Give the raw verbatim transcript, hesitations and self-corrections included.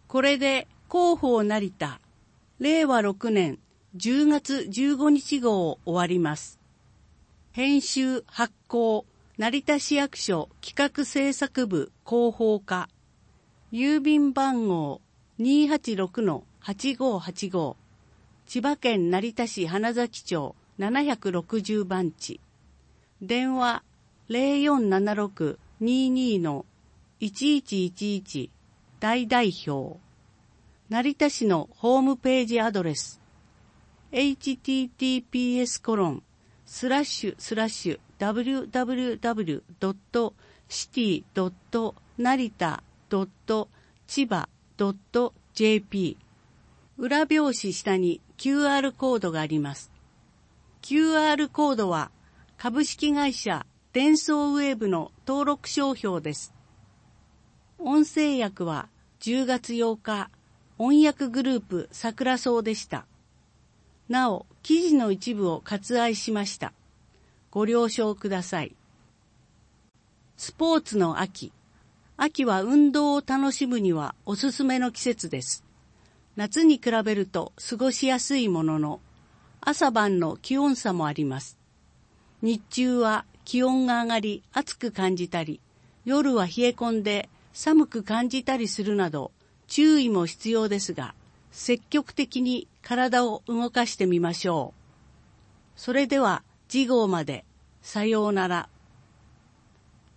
これで広報成田れいわろくねんじゅうがつじゅうごにち号を終わります。編集発行成田市役所企画制作部広報課、郵便番号 にーはちろくのはちごーはちご、千葉県成田市花崎町ななひゃくろくじゅうばんち、電話 ゼロよんななろくにーにーのいちいちいちいち、大代表。成田市のホームページアドレス エイチティーティーピーエス コロンスラッシュスラッシュ ダブリューダブリューダブリュー ドット シティ ドット 成田 ドット 千葉 ドット ジェーピー。 裏表紙下に キューアール コードがあります。 キューアール コードは株式会社デンソーウェーブの登録商標です。音声訳はじゅうがつようか音訳グループ桜草でした。なお、記事の一部を割愛しました。ご了承ください。スポーツの秋。秋は運動を楽しむにはおすすめの季節です。夏に比べると過ごしやすいものの、朝晩の気温差もあります。日中は気温が上がり暑く感じたり、夜は冷え込んで寒く感じたりするなど、注意も必要ですが、積極的に体を動かしてみましょう。それでは次号まで。さようなら。